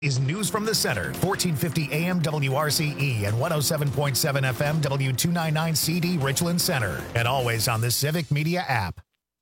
Is News from the Center, 1450 AM WRCE and 107.7 FM W299 CD Richland Center, and always on the Civic Media app.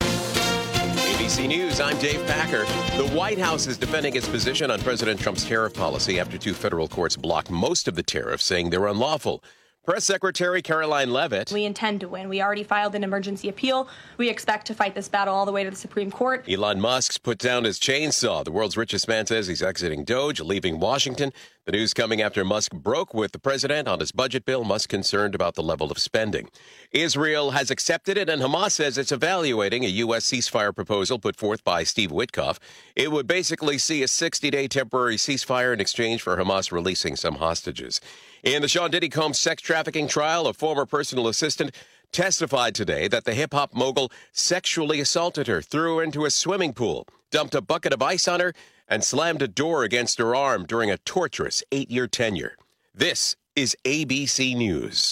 ABC News, I'm Dave Packer. The White House is defending its position on President Trump's tariff policy after two federal courts blocked most of the tariffs, saying they're unlawful. Press Secretary Caroline Leavitt. We intend to win. We already filed an emergency appeal. We expect to fight this battle all the way to the Supreme Court. Elon Musk's put down his chainsaw. The world's richest man says he's exiting Doge, leaving Washington. The news coming after Musk broke with the president on his budget bill. Musk concerned about the level of spending. Israel has accepted it, and Hamas says it's evaluating a U.S. ceasefire proposal put forth by Steve Witkoff. It would basically see a 60-day temporary ceasefire in exchange for Hamas releasing some hostages. In the Sean Diddy Combs sex trafficking trial, a former personal assistant testified today that the hip-hop mogul sexually assaulted her, threw her into a swimming pool, dumped a bucket of ice on her, and slammed a door against her arm during a torturous 8-year tenure. This is ABC News.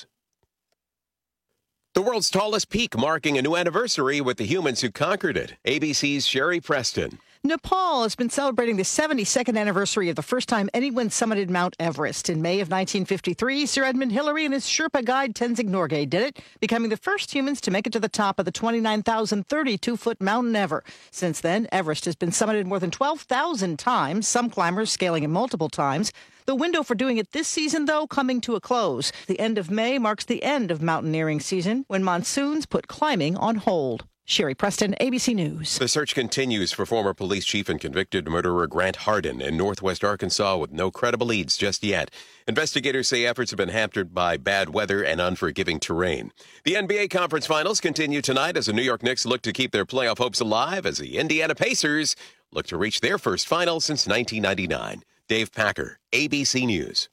The world's tallest peak marking a new anniversary with the humans who conquered it. ABC's Sherry Preston. Nepal has been celebrating the 72nd anniversary of the first time anyone summited Mount Everest. In May of 1953, Sir Edmund Hillary and his Sherpa guide Tenzing Norgay did it, becoming the first humans to make it to the top of the 29,032-foot mountain ever. Since then, Everest has been summited more than 12,000 times, some climbers scaling it multiple times. The window for doing it this season, though, coming to a close. The end of May marks the end of mountaineering season when monsoons put climbing on hold. Sherry Preston, ABC News. The search continues for former police chief and convicted murderer Grant Hardin in northwest Arkansas with no credible leads just yet. Investigators say efforts have been hampered by bad weather and unforgiving terrain. The NBA Conference Finals continue tonight as the New York Knicks look to keep their playoff hopes alive as the Indiana Pacers look to reach their first final since 1999. Dave Packer, ABC News.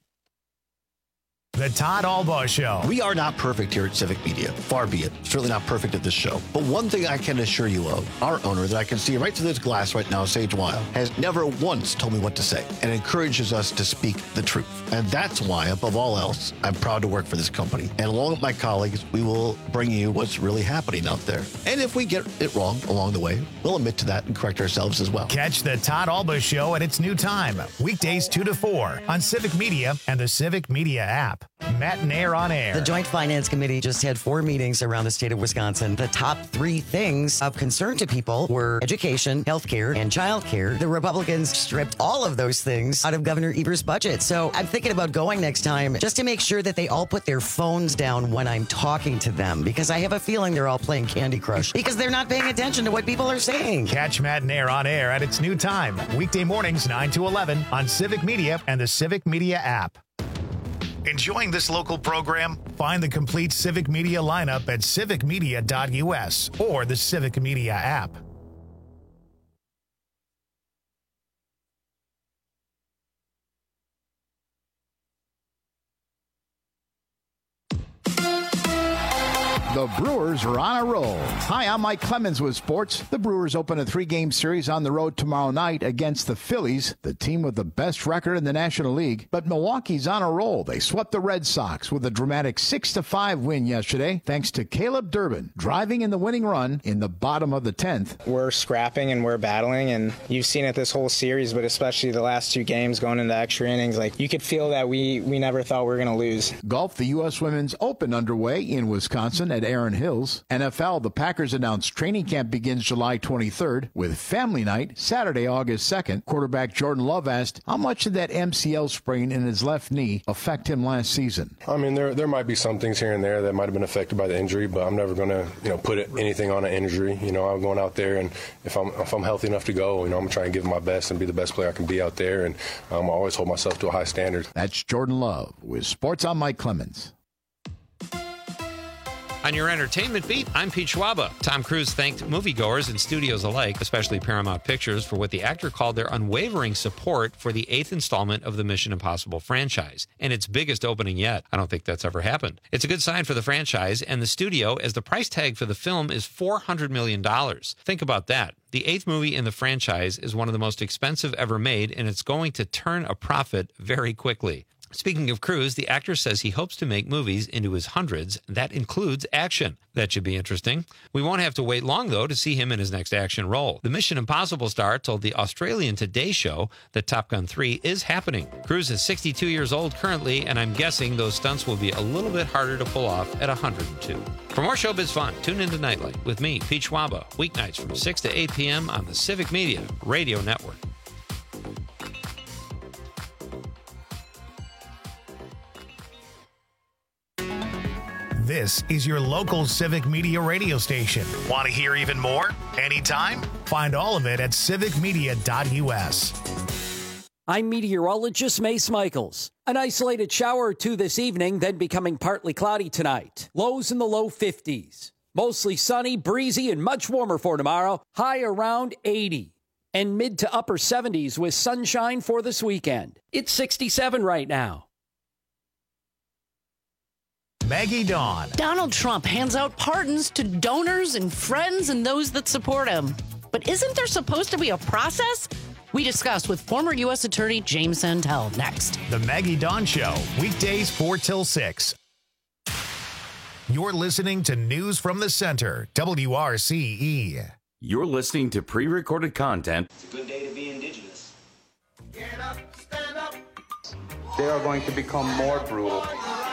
The Todd Albaugh Show. We are not perfect here at Civic Media. Far be it. Certainly not perfect at this show. But one thing I can assure you of, our owner that I can see right through this glass right now, Sage Weil, has never once told me what to say and encourages us to speak the truth. And that's why, above all else, I'm proud to work for this company. And along with my colleagues, we will bring you what's really happening out there. And if we get it wrong along the way, we'll admit to that and correct ourselves as well. Catch the Todd Albaugh Show at its new time, weekdays 2 to 4 on Civic Media and the Civic Media app. Matt and Air on Air. The Joint Finance Committee just had 4 meetings around the state of Wisconsin. The top 3 things of concern to people were education, healthcare, and childcare. The Republicans stripped all of those things out of Governor Evers' budget. So I'm thinking about going next time just to make sure that they all put their phones down when I'm talking to them, because I have a feeling they're all playing Candy Crush because they're not paying attention to what people are saying. Catch Matt and Air on Air at its new time, weekday mornings 9 to 11 on Civic Media and the Civic Media app. Enjoying this local program? Find the complete Civic Media lineup at civicmedia.us or the Civic Media app. The Brewers are on a roll. Hi, I'm Mike Clemens with sports. The Brewers open a 3-game series on the road tomorrow night against the Phillies, the team with the best record in the National League. But Milwaukee's on a roll. They swept the Red Sox with a dramatic 6-5 win yesterday, thanks to Caleb Durbin driving in the winning run in the bottom of the 10th. We're scrapping and we're battling, and you've seen it this whole series, but especially the last 2 games going into extra innings. Like, you could feel that we never thought we were going to lose. Golf, the U.S. Women's Open underway in Wisconsin at Erin Hills. NFL, the Packers announced training camp begins July 23rd with family night Saturday, August 2nd. Quarterback Jordan Love asked how much did that MCL sprain in his left knee affect him last season. I mean, there might be some things here and there that might have been affected by the injury, but I'm never going to put anything on an injury. I'm going out there, and if I'm healthy enough to go, I'm going to try and give my best and be the best player I can be out there, and I always hold myself to a high standard. That's Jordan Love with Sports. I'm Mike Clemens. On your entertainment beat, I'm Pete Schwaba. Tom Cruise thanked moviegoers and studios alike, especially Paramount Pictures, for what the actor called their unwavering support for the 8th installment of the Mission Impossible franchise, and its biggest opening yet. I don't think that's ever happened. It's a good sign for the franchise and the studio, as the price tag for the film is $400 million. Think about that. The 8th movie in the franchise is one of the most expensive ever made, and it's going to turn a profit very quickly. Speaking of Cruise, the actor says he hopes to make movies into his hundreds. That includes action. That should be interesting. We won't have to wait long, though, to see him in his next action role. The Mission Impossible star told the Australian Today Show that Top Gun 3 is happening. Cruise is 62 years old currently, and I'm guessing those stunts will be a little bit harder to pull off at 102. For more showbiz fun, tune into Nightlight with me, Pete Schwaba, weeknights from 6 to 8 p.m. on the Civic Media Radio Network. This is your local Civic Media radio station. Want to hear even more? Anytime? Find all of it at civicmedia.us. I'm meteorologist Mace Michaels. An isolated shower or two this evening, then becoming partly cloudy tonight. Lows in the low 50s. Mostly sunny, breezy, and much warmer for tomorrow. High around 80. And mid to upper 70s with sunshine for this weekend. It's 67 right now. Maggie Dawn. Donald Trump hands out pardons to donors and friends and those that support him. But isn't there supposed to be a process? We discuss with former U.S. Attorney James Santel next. The Maggie Dawn Show, weekdays 4 till 6. You're listening to News from the Center, WRCE. You're listening to pre-recorded content. It's a good day to be indigenous. Get up, stand up. They are going to become more brutal.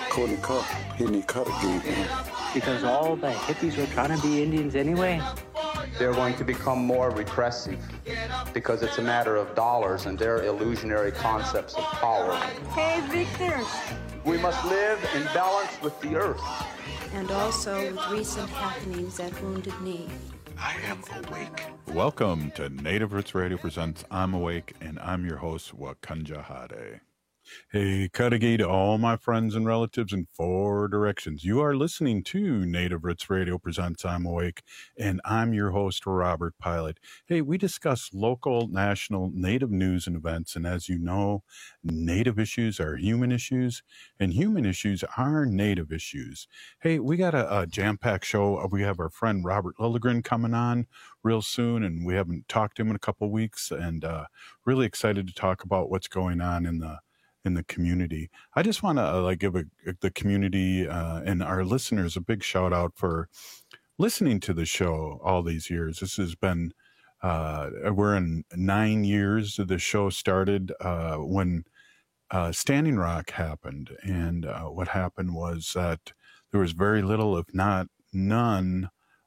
Because all the hippies were trying to be Indians anyway. They're going to become more repressive because it's a matter of dollars and their illusionary concepts of power. Hey, Victor. We must live in balance with the earth. And also with recent happenings at Wounded Knee. I am awake. Welcome to Native Roots Radio presents I'm Awake, and I'm your host, Wakanja Hade. Hey, Cudahy to all my friends and relatives in 4 directions. You are listening to Native Roots Radio presents I'm Awake, and I'm your host, Robert Pilot. Hey, we discuss local, national, Native news and events, and as you know, Native issues are human issues, and human issues are Native issues. Hey, we got a jam-packed show. We have our friend Robert Lilligren coming on real soon, and we haven't talked to him in a couple of weeks, and really excited to talk about what's going on in the community. I just want to give the community and our listeners a big shout out for listening to the show all these years. This has been, we're in 9 years. The show started when Standing Rock happened. And what happened was that there was very little, if not none,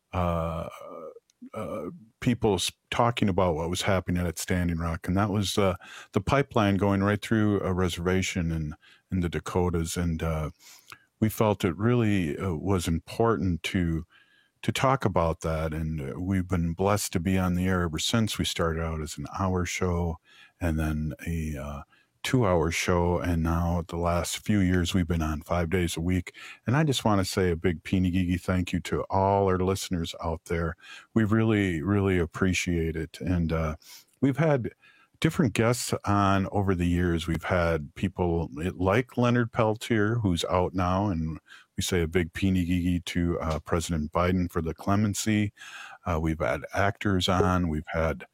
people talking about what was happening at Standing Rock, and that was the pipeline going right through a reservation in the Dakotas, and we felt it really was important to talk about that, and we've been blessed to be on the air ever since. We started out as an hour show, and then a 2-hour show, and now the last few years we've been on 5 days a week. And I just want to say a big Peenigigi thank you to all our listeners out there. We really, really appreciate it. And we've had different guests on over the years. We've had people like Leonard Peltier, who's out now, and we say a big Peenigigi to President Biden for the clemency. We've had actors on. We've had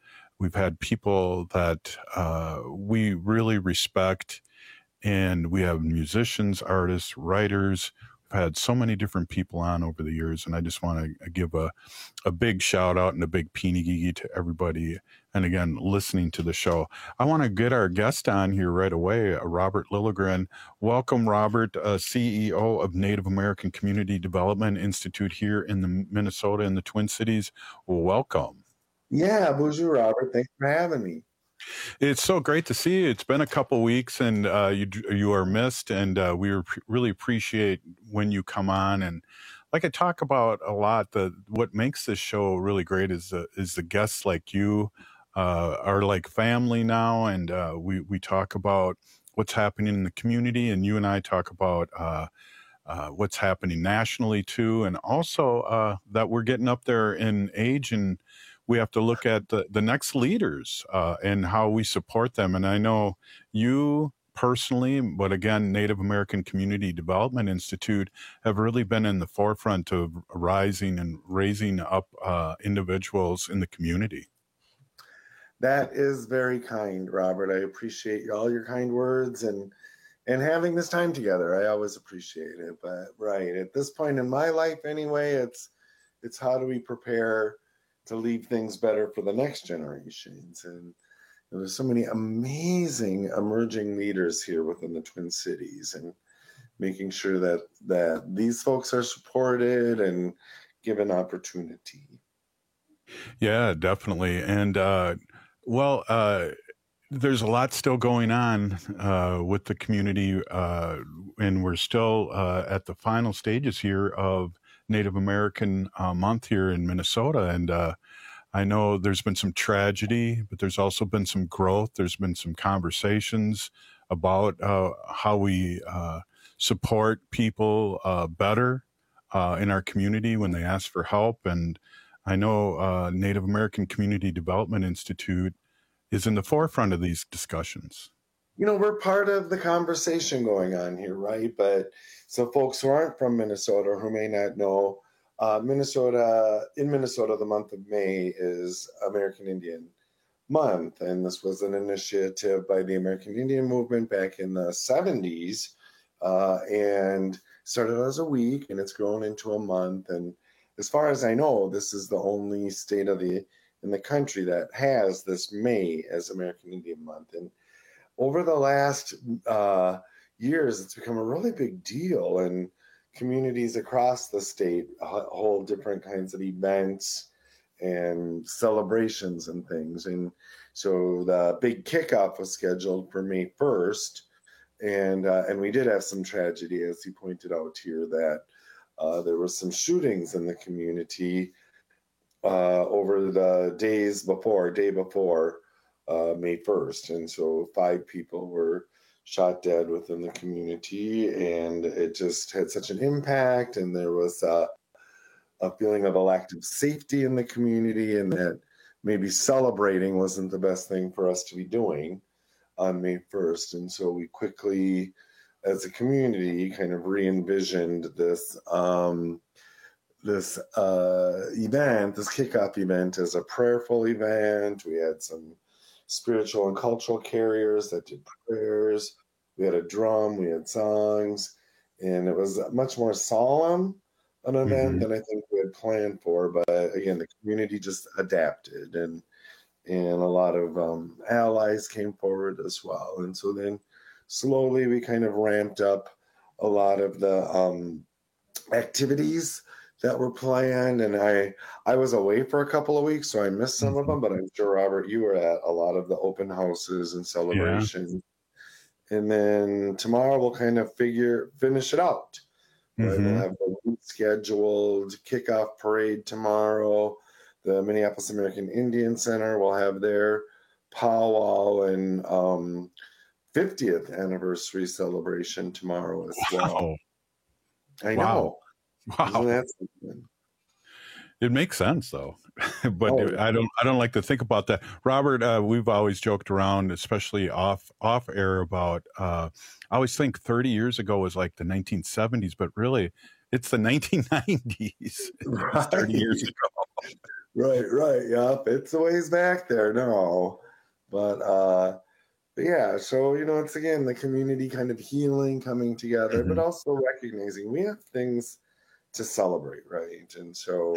people that we really respect, and we have musicians, artists, writers. We've had so many different people on over the years, and I just want to give a big shout out and a big Peenigigi to everybody. And again, listening to the show. I want to get our guest on here right away, Robert Lilligren. Welcome, Robert, CEO of Native American Community Development Institute here in the Minnesota in the Twin Cities. Welcome. Yeah, bonjour, Robert. Thanks for having me. It's so great to see you. It's been a couple weeks, and you are missed, and we really appreciate when you come on. And like I talk about a lot, what makes this show really great is the guests like you are like family now, and we talk about what's happening in the community, and you and I talk about what's happening nationally too, and also that we're getting up there in age, and we have to look at the next leaders and how we support them. And I know you personally, but again, Native American Community Development Institute have really been in the forefront of rising and raising up individuals in the community. That is very kind, Robert. I appreciate all your kind words. And having this time together. I always appreciate it. But right at this point in my life, anyway, it's how do we prepare to leave things better for the next generations? And there's so many amazing emerging leaders here within the Twin Cities, and making sure that these folks are supported and given opportunity. Yeah, definitely. And there's a lot still going on with the community, and we're still at the final stages here of Native American Month here in Minnesota. And I know there's been some tragedy, but there's also been some growth. There's been some conversations about how we support people better in our community when they ask for help. And I know Native American Community Development Institute is in the forefront of these discussions. We're part of the conversation going on here, right? But so folks who aren't from Minnesota or who may not know, in Minnesota, the month of May is American Indian Month. And this was an initiative by the American Indian movement back in the 70s, and started as a week, and it's grown into a month. And as far as I know, this is the only state in the country that has this May as American Indian Month. And over the last years, it's become a really big deal, and communities across the state hold different kinds of events and celebrations and things. And so the big kickoff was scheduled for May 1st, and we did have some tragedy, as you pointed out here, that there were some shootings in the community over the day before May 1st. And so 5 people were shot dead within the community, and it just had such an impact. And there was a feeling of a lack of safety in the community, and that maybe celebrating wasn't the best thing for us to be doing on May 1st. And so we quickly, as a community, kind of re-envisioned this event, this kickoff event, as a prayerful event. We had some spiritual and cultural carriers that did prayers. We had a drum, we had songs, and it was much more solemn an event than I think we had planned for. But again, the community just adapted, and a lot of allies came forward as well. And so then slowly we kind of ramped up a lot of the activities that were planned. And I was away for a couple of weeks, so I missed some of them, but I'm sure, Robert, you were at a lot of the open houses and celebrations. Yeah. And then tomorrow we'll kind of finish it out. Right? We'll have the scheduled kickoff parade tomorrow. The Minneapolis American Indian Center will have their powwow and 50th anniversary celebration tomorrow as well. I know. Wow. It makes sense though, but I don't like to think about that. Robert, we've always joked around, especially off air, about I always think 30 years ago was like the 1970s, but really it's the 1990s. Right. 30 years ago. Right. Yep. It's a ways back there now. But yeah, so, it's again, the community kind of healing, coming together, but also recognizing we have things to celebrate, right? And so,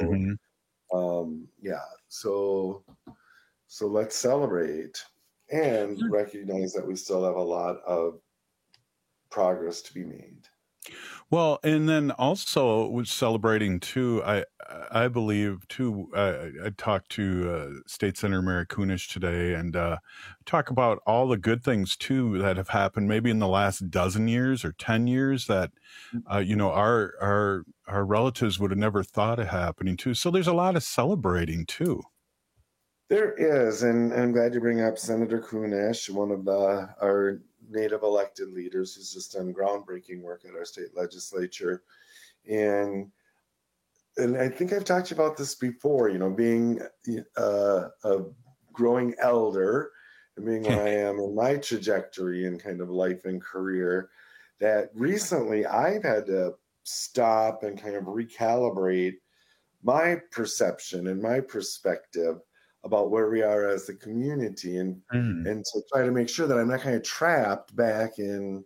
so let's celebrate and recognize that we still have a lot of progress to be made. Well, and then also with celebrating too, I believe too, I talked to State Senator Mary Kunesh today, and talk about all the good things too that have happened maybe in the last dozen years or 10 years that, our relatives would have never thought of happening too. So there's a lot of celebrating too. There is, and I'm glad you bring up Senator Kunesh, one of our Native elected leaders who's just done groundbreaking work at our state legislature. And I think I've talked to you about this before, being a growing elder and being where I am in my trajectory in kind of life and career, that recently I've had to stop and kind of recalibrate my perception and my perspective about where we are as a community, and to try to make sure that I'm not kind of trapped back in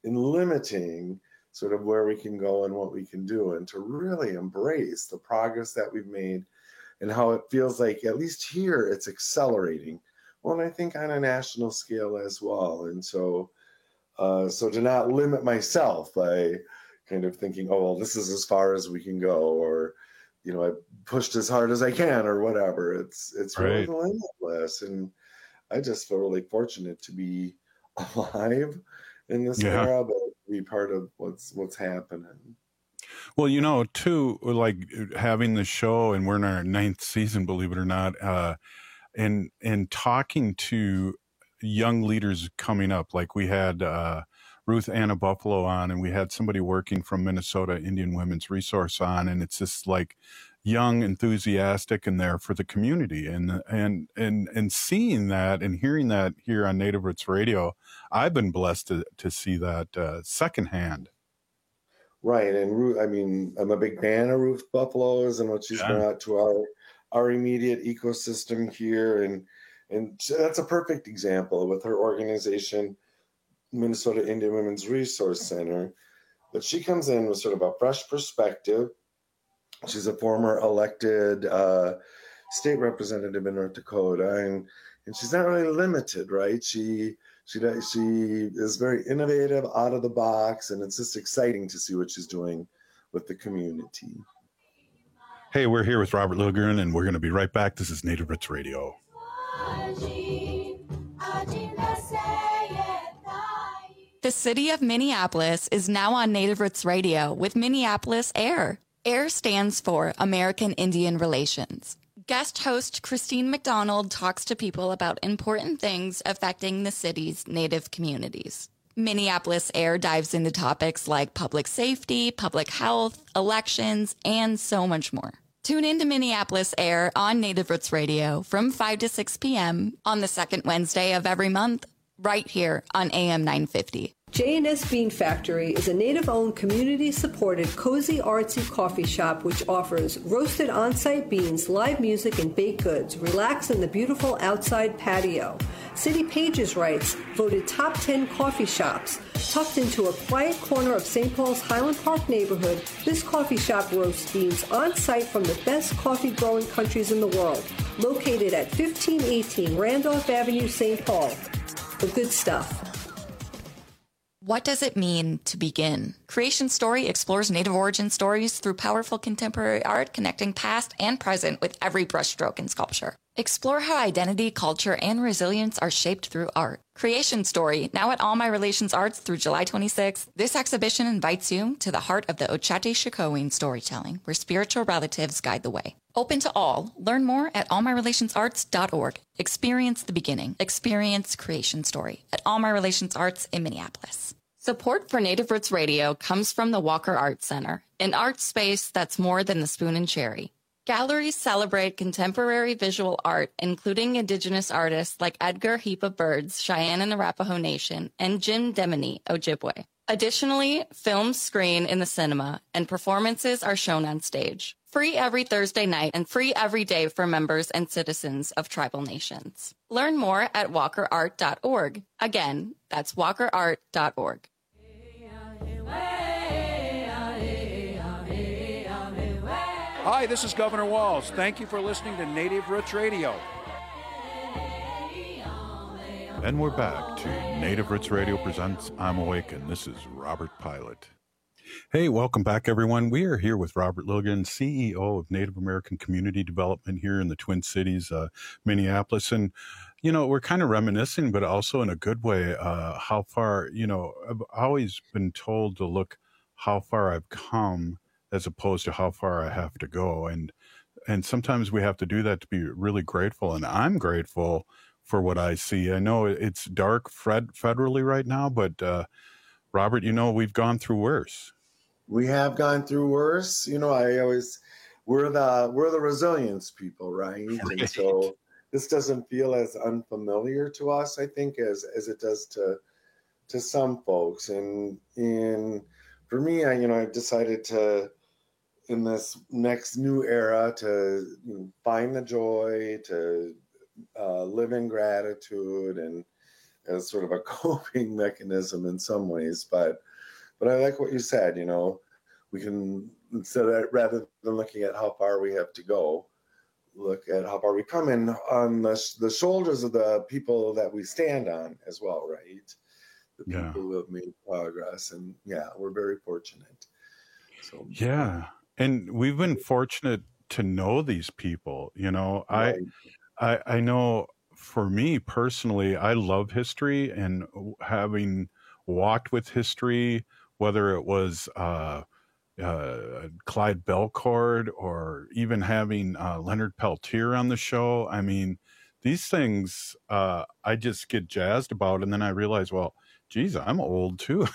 limiting sort of where we can go and what we can do, and to really embrace the progress that we've made and how it feels like, at least here, it's accelerating. Well, and I think on a national scale as well. And so to not limit myself by kind of thinking, oh, well, this is as far as we can go, or, I pushed as hard as I can, or whatever. It's really limitless. And I just feel really fortunate to be alive in this era, but be part of what's happening. Well, too, like having the show, and we're in our 9th season, believe it or not, and talking to young leaders coming up, like we had Ruth Anna Buffalo on, and we had somebody working from Minnesota Indian Women's Resource on, and it's just like young, enthusiastic, and there for the community, and seeing that and hearing that here on Native Roots Radio, I've been blessed to see that secondhand. Right, and Ruth, I mean, I'm a big fan of Ruth Buffalo's and what she's brought to our immediate ecosystem here, and that's a perfect example with her organization, Minnesota Indian Women's Resource Center. But she comes in with sort of a fresh perspective. She's a former elected state representative in North Dakota, and she's not really limited, right? She is very innovative, out of the box, and it's just exciting to see what she's doing with the community. Hey, we're here with Robert Lilligren, and we're going to be right back. This is Native Roots Radio. The city of Minneapolis is now on Native Roots Radio with Minneapolis AIR. AIR stands for American Indian Relations. Guest host Christine McDonald talks to people about important things affecting the city's Native communities. Minneapolis AIR dives into topics like public safety, public health, elections, and so much more. Tune in to Minneapolis AIR on Native Roots Radio from 5 to 6 p.m. on the second Wednesday of every month, right here on AM 950. J&S Bean Factory is a Native-owned, community-supported, cozy, artsy coffee shop which offers roasted on-site beans, live music, and baked goods. Relax in the beautiful outside patio. City Pages writes, voted top 10 coffee shops. Tucked into a quiet corner of St. Paul's Highland Park neighborhood, this coffee shop roasts beans on-site from the best coffee-growing countries in the world. Located at 1518 Randolph Avenue, St. Paul. The good stuff. What does it mean to begin? Creation Story explores Native origin stories through powerful contemporary art, connecting past and present with every brushstroke in sculpture. Explore how identity, culture, and resilience are shaped through art. Creation Story, now at All My Relations Arts through July 26th. This exhibition invites you to the heart of the Ochate-Shikowin storytelling, where spiritual relatives guide the way. Open to all. Learn more at allmyrelationsarts.org. Experience the beginning. Experience Creation Story at All My Relations Arts in Minneapolis. Support for Native Roots Radio comes from the Walker Arts Center, an art space that's more than the spoon and cherry. Galleries celebrate contemporary visual art, including Indigenous artists like Edgar Heap of Birds, Cheyenne and Arapaho Nation, and Jim Demini, Ojibwe. Additionally, films screen in the cinema, and performances are shown on stage. Free every Thursday night and free every day for members and citizens of tribal nations. Learn more at walkerart.org. Again, that's walkerart.org. Hi, this is Governor Walz. Thank you for listening to Native Roots Radio. And we're back to Native Roots Radio presents I'm Awakened. This is Robert Pilot. Hey, welcome back, everyone. We are here with Robert Lilligren, CEO of Native American Community Development here in the Twin Cities, Minneapolis. And, you know, we're kind of reminiscing, but also in a good way, how far, you know, I've always been told to look how far I've come as opposed to how far I have to go. And sometimes we have to do that to be really grateful. And I'm grateful for what I see. I know it's dark federally right now, but Robert, you know, we've gone through worse. We have gone through worse. You know, we're the resilience people, right? And so this doesn't feel as unfamiliar to us, I think, as it does to some folks. And for me, I've decided to, in this next new era, to find the joy, to live in gratitude, and as sort of a coping mechanism in some ways. But I like what you said, we can, rather than looking at how far we have to go, look at how far we come in on the shoulders of the people that we stand on as well, right? The people who have made progress. And we're very fortunate. So and we've been fortunate to know these people. Right. I know for me personally, I love history, and having walked with history, whether it was Clyde Belcourt or even having Leonard Peltier on the show. I mean, these things I just get jazzed about, and then I realize, well, geez, I'm old too.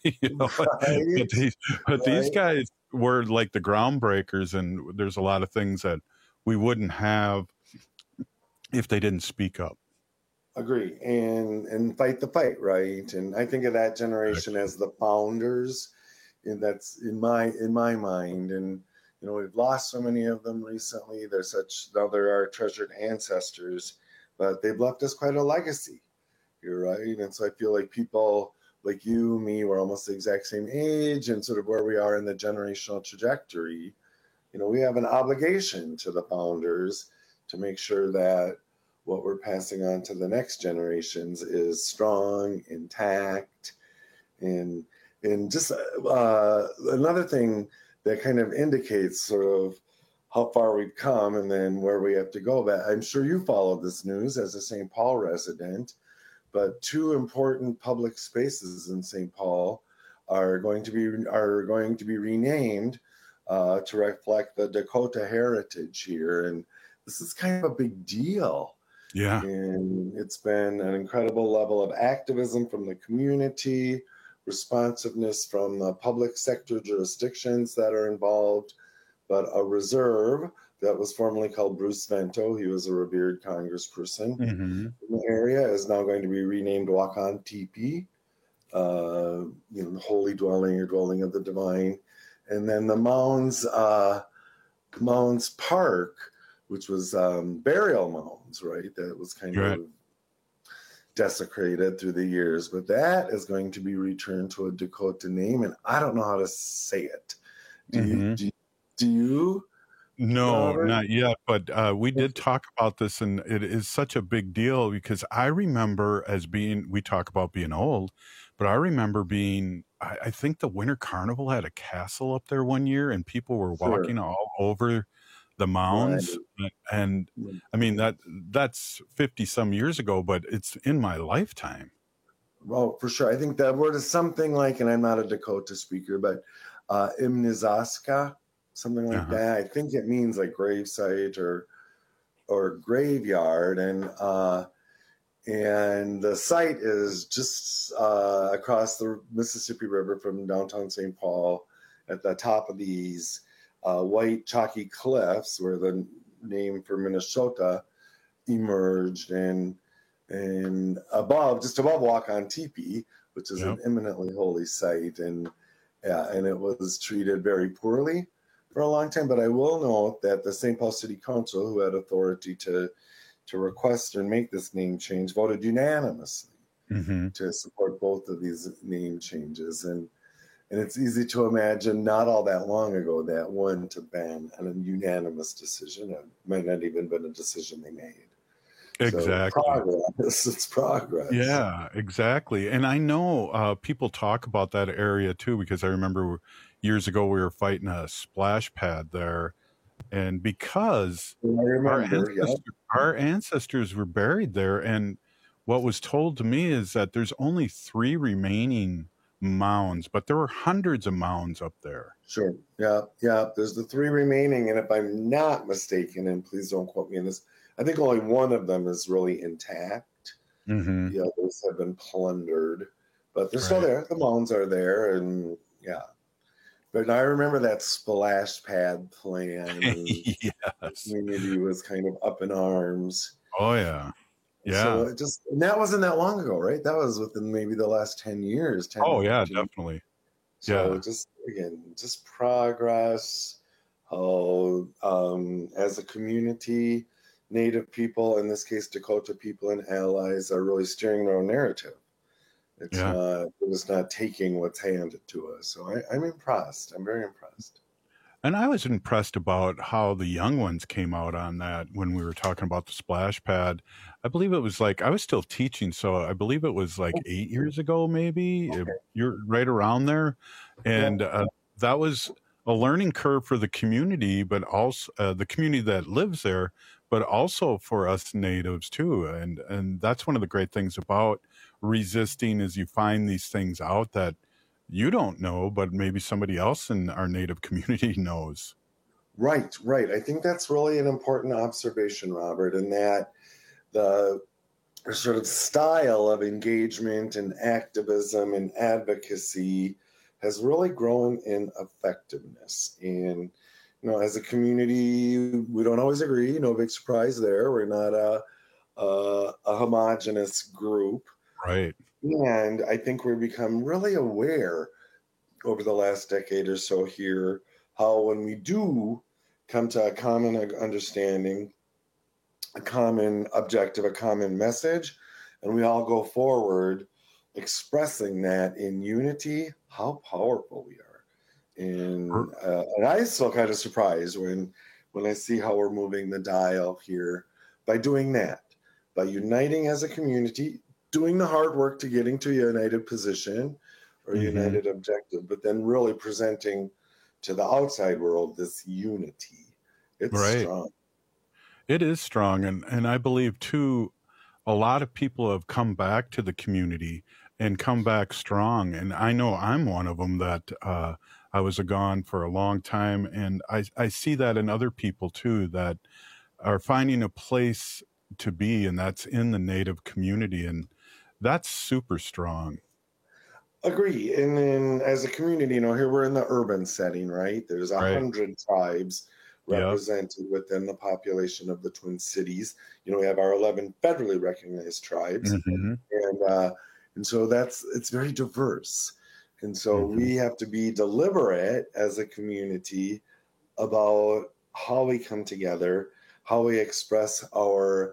But these guys were like the groundbreakers, and there's a lot of things that we wouldn't have if they didn't speak up. Agree. And fight the fight, right? And I think of that generation as the founders, and that's in my mind. And we've lost so many of them recently. Now they're our treasured ancestors, but they've left us quite a legacy. You're right. And so I feel like people like you, me, we're almost the exact same age, and sort of where we are in the generational trajectory. We have an obligation to the founders to make sure that what we're passing on to the next generations is strong, intact, and just another thing that kind of indicates sort of how far we've come and then where we have to go. But I'm sure you followed this news as a St. Paul resident, but 2 important public spaces in St. Paul are going to be renamed to reflect the Dakota heritage here, and this is kind of a big deal. Yeah. And it's been an incredible level of activism from the community, responsiveness from the public sector jurisdictions that are involved, but a reserve that was formerly called Bruce Vento, he was a revered congressperson in the area, is now going to be renamed Wakan Tipi, holy dwelling or dwelling of the divine. And then the Mounds Park, which was burial mounds, right? That was kind of desecrated through the years. But that is going to be returned to a Dakota name, and I don't know how to say it. Do you? No, not yet. But we did talk about this, and it is such a big deal because I remember we talk about being old, but I remember I think the Winter Carnival had a castle up there one year, and people were walking all over the mounds. Right. And I mean, that's 50 some years ago, but it's in my lifetime. Well, for sure. I think that word is something like, and I'm not a Dakota speaker, but Imnizaska, something like that. I think it means like gravesite or graveyard, and the site is just across the Mississippi River from downtown St. Paul, at the top of these white chalky cliffs where the name for Minnesota emerged, and just above Wakan Tipi, which is an eminently holy site, and it was treated very poorly for a long time. But I will note that the St. Paul City Council, who had authority to request and make this name change, voted unanimously to support both of these name changes. And it's easy to imagine not all that long ago that wouldn't have been a unanimous decision. It might not even been a decision they made. Exactly. So it's progress. Yeah, exactly. And I know people talk about that area too, because I remember years ago we were fighting a splash pad there, and because our ancestors were buried there, and what was told to me is that there's only 3 remaining mounds, but there were hundreds of mounds up there. Sure. Yeah. There's the 3 remaining, and if I'm not mistaken, and please don't quote me on this, I think only one of them is really intact. The others have been plundered, but they're still there. The mounds are there, and But I remember that splash pad plan. Yes. The community was kind of up in arms. Oh, yeah. Yeah. So and that wasn't that long ago, right? That was within maybe the last 10 years. 10 oh, yeah, 15. Definitely. So just progress. How, as a community, Native people, in this case Dakota people and allies, are really steering their own narrative. It's not taking what's handed to us. So I'm impressed. I'm very impressed. And I was impressed about how the young ones came out on that when we were talking about the splash pad. I believe it was I was still teaching, so I believe it was 8 years ago, maybe. Okay. You're right around there. And that was a learning curve for the community, but also the community that lives there, but also for us natives too. And that's one of the great things about resisting is you find these things out that you don't know, but maybe somebody else in our native community knows. Right. I think that's really an important observation, Robert, in that the sort of style of engagement and activism and advocacy has really grown in effectiveness. And, as a community, we don't always agree. No big surprise there. We're not a homogenous group. Right. And I think we've become really aware over the last decade or so here how when we do come to a common understanding, a common objective, a common message, and we all go forward expressing that in unity, how powerful we are. And I still kind of surprised when I see how we're moving the dial here by doing that, by uniting as a community, doing the hard work to getting to a united position or united objective, but then really presenting to the outside world this unity. It's strong. It is strong. And I believe, too, a lot of people have come back to the community and come back strong. And I know I'm one of them that I was gone for a long time. And I see that in other people, too, that are finding a place to be, and that's in the Native community. And that's super strong. Agree. And then as a community, here we're in the urban setting, right? There's 100 tribes represented within the population of the Twin Cities. We have our 11 federally recognized tribes. And so it's very diverse. And so we have to be deliberate as a community about how we come together, how we express our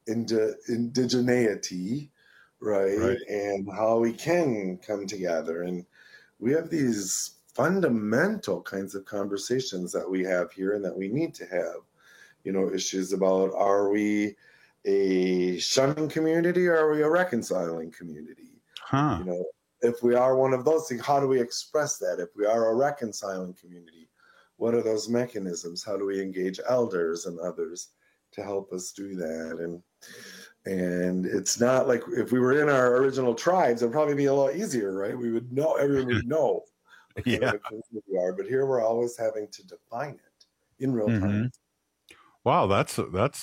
indigeneity, right? And how we can come together. And we have these fundamental kinds of conversations that we have here and that we need to have, issues about, are we a shunning community or are we a reconciling community? If we are one of those things, how do we express that? If we are a reconciling community, what are those mechanisms? How do we engage elders and others to help us do that? And it's not like if we were in our original tribes, it'd probably be a lot easier, right? We would know, everyone would know who we are. But here we're always having to define it in real time. Wow, that's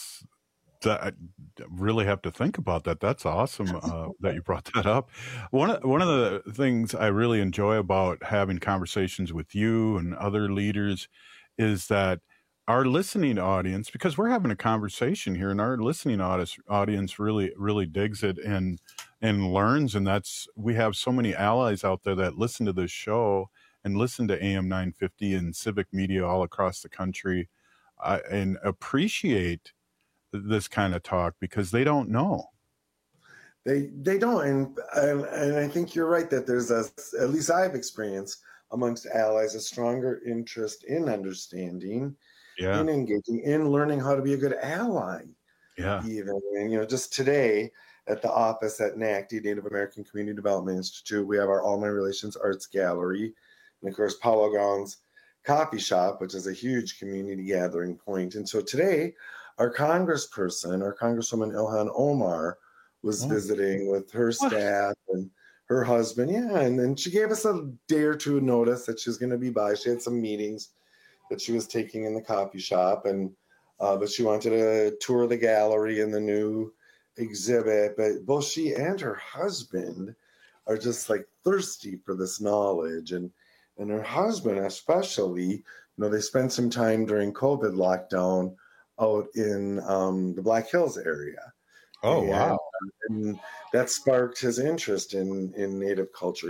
I really have to think about that. That's awesome that you brought that up. One of the things I really enjoy about having conversations with you and other leaders is that our listening audience, because we're having a conversation here, and our listening audience really digs it and learns. And we have so many allies out there that listen to this show and listen to AM 950 and civic media all across the country and appreciate this kind of talk because they don't know. They don't. And I think you're right that there's at least I've experienced amongst allies, a stronger interest in understanding, in engaging, in learning how to be a good ally. Even. And, just today at the office at NACD, Native American Community Development Institute, we have our All My Relations Arts Gallery, and of course, Powell Grounds Coffee Shop, which is a huge community gathering point. And so today, our congressperson, our Congresswoman Ilhan Omar, was visiting with her staff and her husband. And then she gave us a day or two notice that she was going to be by. She had some meetings that she was taking in the coffee shop, and but she wanted to tour the gallery and the new exhibit. But both she and her husband are just like thirsty for this knowledge, and her husband especially. They spent some time during COVID lockdown out in the Black Hills area. Oh, wow. And that sparked his interest in Native culture.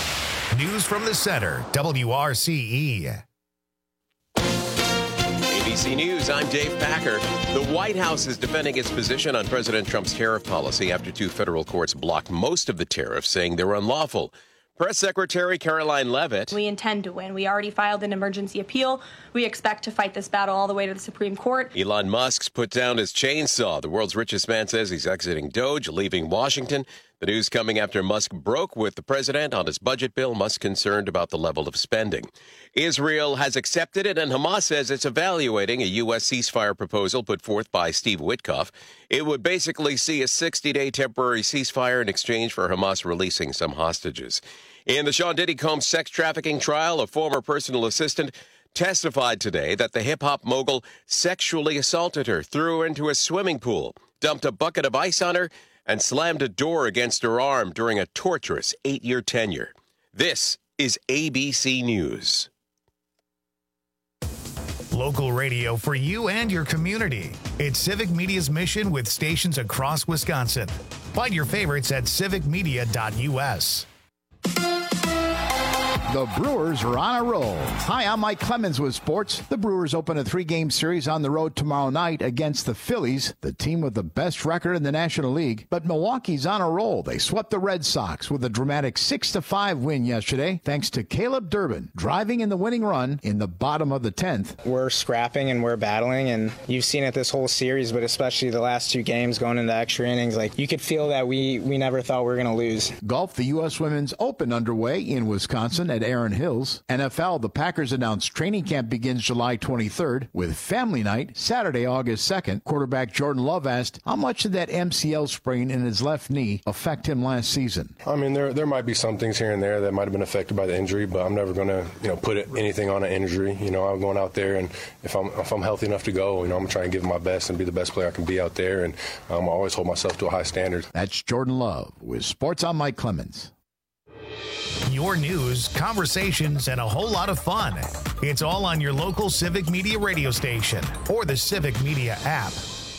News from the center, WRCE. ABC ABC News, I'm Dave Packer. The White House is defending its position on President Trump's tariff policy after 2 federal courts blocked most of the tariffs, saying they were unlawful. Press Secretary Caroline Leavitt. We intend to win. We already filed an emergency appeal. We expect to fight this battle all the way to the Supreme Court. Elon Musk's put down his chainsaw. The world's richest man says he's exiting Doge, leaving Washington. The news coming after Musk broke with the president on his budget bill. Musk concerned about the level of spending. Israel has accepted it, and Hamas says it's evaluating a U.S. ceasefire proposal put forth by Steve Witkoff. It would basically see a 60-day temporary ceasefire in exchange for Hamas releasing some hostages. In the Sean Diddy Combs sex trafficking trial, a former personal assistant testified today that the hip-hop mogul sexually assaulted her, threw her into a swimming pool, dumped a bucket of ice on her, and slammed a door against her arm during a torturous 8-year tenure. This is ABC News. Local radio for you and your community. It's Civic Media's mission with stations across Wisconsin. Find your favorites at civicmedia.us. The Brewers are on a roll. Hi, I'm Mike Clemens with sports. The Brewers open a 3-game series on the road tomorrow night against the Phillies, the team with the best record in the National League. But Milwaukee's on a roll. They swept the Red Sox with a dramatic 6-5 win yesterday, thanks to Caleb Durbin driving in the winning run in the bottom of the 10th. We're scrapping and we're battling, and you've seen it this whole series, but especially the last 2 games going into extra innings. Like, you could feel that we never thought we were going to lose. Golf, the U.S. Women's Open underway in Wisconsin at Erin Hills. NFL, the Packers announced training camp begins July 23rd with family night Saturday, August 2nd. Quarterback Jordan Love asked, how much did that MCL sprain in his left knee affect him last season? I mean, there might be some things here and there that might have been affected by the injury, but I'm never going to, put anything on an injury. I'm going out there, and if I'm healthy enough to go, I'm going to try and give it my best and be the best player I can be out there, and I always hold myself to a high standard. That's Jordan Love with Sports. I'm Mike Clemens. Your news, conversations, and a whole lot of fun. It's all on your local Civic Media radio station or the Civic Media app.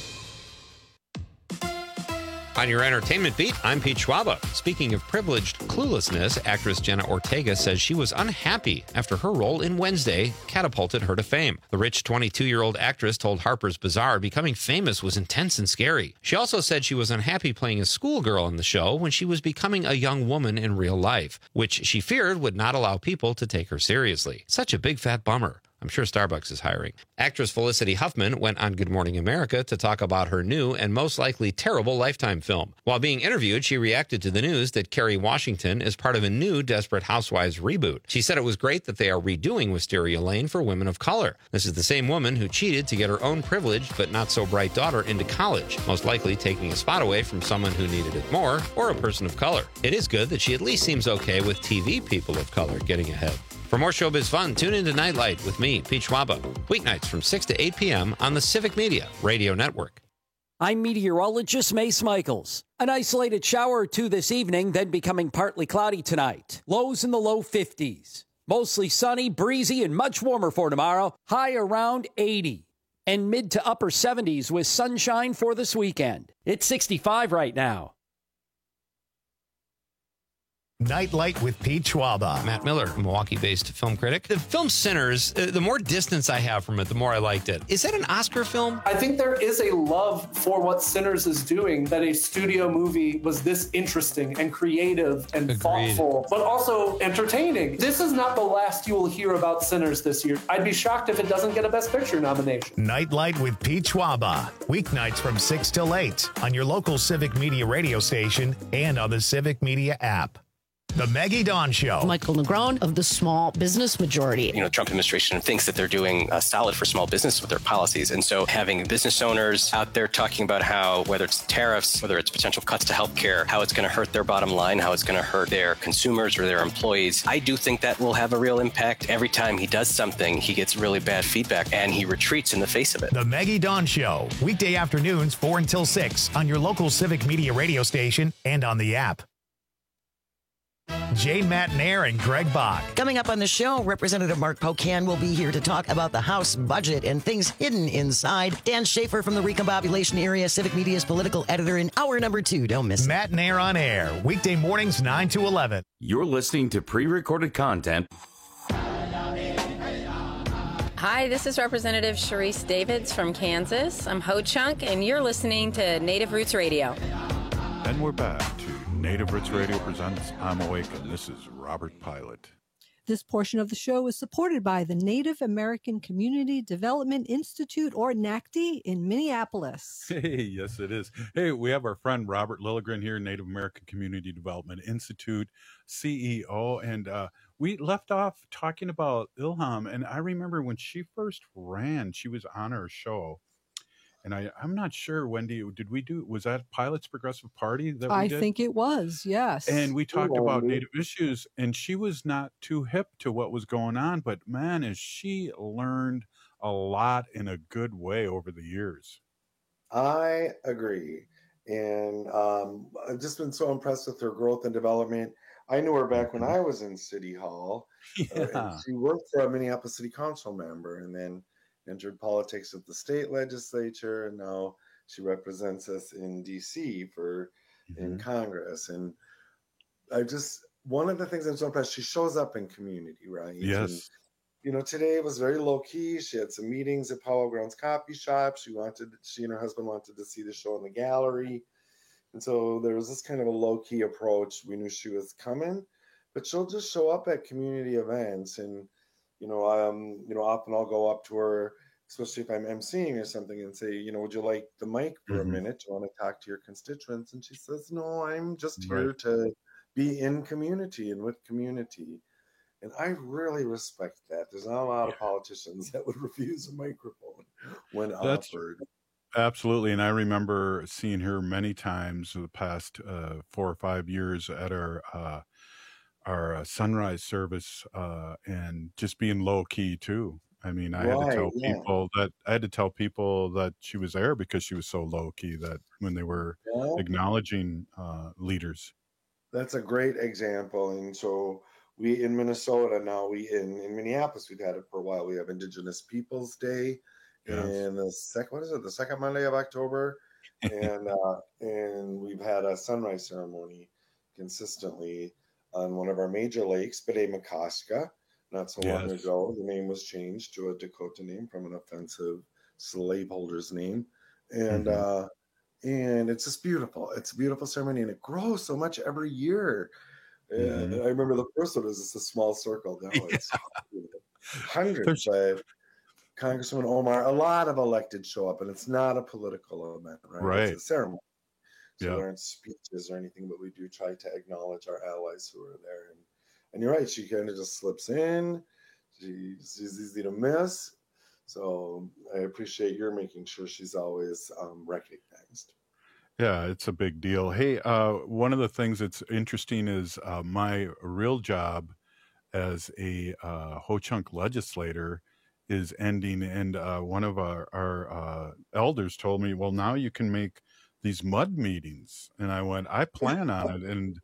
On your entertainment beat, I'm Pete Schwaba. Speaking of privileged cluelessness, actress Jenna Ortega says she was unhappy after her role in Wednesday catapulted her to fame. The rich 22-year-old actress told Harper's Bazaar becoming famous was intense and scary. She also said she was unhappy playing a schoolgirl in the show when she was becoming a young woman in real life, which she feared would not allow people to take her seriously. Such a big fat bummer. I'm sure Starbucks is hiring. Actress Felicity Huffman went on Good Morning America to talk about her new and most likely terrible Lifetime film. While being interviewed, she reacted to the news that Kerry Washington is part of a new Desperate Housewives reboot. She said it was great that they are redoing Wisteria Lane for women of color. This is the same woman who cheated to get her own privileged but not so bright daughter into college, most likely taking a spot away from someone who needed it more, or a person of color. It is good that she at least seems okay with TV people of color getting ahead. For more showbiz fun, tune into Nightlight with me, Pete Schwaba, weeknights from 6 to 8 p.m. on the Civic Media Radio Network. I'm meteorologist Mace Michaels. An isolated shower or 2 this evening, then becoming partly cloudy tonight. Lows in the low 50s. Mostly sunny, breezy, and much warmer for tomorrow. High around 80. And mid to upper 70s with sunshine for this weekend. It's 65 right now. Nightlight with Pete Schwaba. Matt Miller, Milwaukee-based film critic. The film Sinners, the more distance I have from it, the more I liked it. Is that an Oscar film? I think there is a love for what Sinners is doing, that a studio movie was this interesting and creative and thoughtful, but also entertaining. This is not the last you will hear about Sinners this year. I'd be shocked if it doesn't get a Best Picture nomination. Nightlight with Pete Schwaba. Weeknights from 6 till 8 on your local Civic Media radio station and on the Civic Media app. The Maggie Dawn Show. Michael Negron of the Small Business Majority. The Trump administration thinks that they're doing solid for small business with their policies. And so having business owners out there talking about how, whether it's tariffs, whether it's potential cuts to healthcare, how it's going to hurt their bottom line, how it's going to hurt their consumers or their employees, I do think that will have a real impact. Every time he does something, he gets really bad feedback and he retreats in the face of it. The Maggie Dawn Show. Weekday afternoons 4 until 6 on your local Civic Media radio station and on the app. Jane Matnair and Greg Bach. Coming up on the show, Representative Mark Pocan will be here to talk about the House budget and things hidden inside. Dan Schaefer from the Recombobulation Area, Civic Media's political editor in hour number 2. Don't miss it. Matnair on air, weekday mornings 9 to 11. You're listening to pre-recorded content Hi, this is Representative Sharice Davids from Kansas. I'm Ho Chunk, and you're listening to Native Roots Radio. And we're back to Native Roots Radio presents I'm Awake, and this is Robert Pilot. This portion of the show is supported by the Native American Community Development Institute, or NACD, in Minneapolis. Hey, yes, it is. Hey, we have our friend Robert Lilligren here, Native American Community Development Institute CEO, and we left off talking about Ilham, and I remember when she first ran, she was on our show. And I'm not sure, Wendy, was that Pilot's Progressive Party that we did? I think it was, yes. And we talked about Native issues, and she was not too hip to what was going on, but man, has she learned a lot in a good way over the years. I agree. And I've just been so impressed with her growth and development. I knew her back when I was in City Hall. Yeah. She worked for a Minneapolis City Council member, and then entered politics at the state legislature, and now she represents us in DC in Congress. And one of the things I'm so impressed, she shows up in community, right? Yes. And, today was very low key. She had some meetings at Powell Grounds Coffee Shop. She and her husband wanted to see the show in the gallery. And so there was this kind of a low key approach. We knew she was coming, but she'll just show up at community events. And often I'll go up to her, especially if I'm emceeing or something, and say, would you like the mic for a minute? Do you want to talk to your constituents? And she says, no, I'm just here to be in community and with community. And I really respect that. There's not a lot of politicians that would refuse a microphone when offered. Absolutely. And I remember seeing her many times the past 4 or 5 years at our sunrise service, and just being low key too. I mean, I had to tell people that she was there because she was so low key that when they were acknowledging leaders. That's a great example. And so we in Minnesota now, in Minneapolis, we've had it for a while. We have Indigenous Peoples Day, and the second Monday of October, and we've had a sunrise ceremony consistently on one of our major lakes, Bede-Makaska. Not so long ago, the name was changed to a Dakota name from an offensive slaveholder's name. And and it's just beautiful. It's a beautiful ceremony, and it grows so much every year. And I remember the first one was just a small circle. Now it's hundreds. But Congressman Omar, a lot of elected show up, and it's not a political event, right? It's a ceremony. So there aren't speeches or anything, but we do try to acknowledge our allies who are there. And you're right, she kind of just slips in. She's easy to miss. So I appreciate your making sure she's always recognized. Yeah, it's a big deal. Hey, one of the things that's interesting is my real job as a Ho-Chunk legislator is ending. And one of our elders told me, well, now you can make these mud meetings. And I went, I plan on it. And,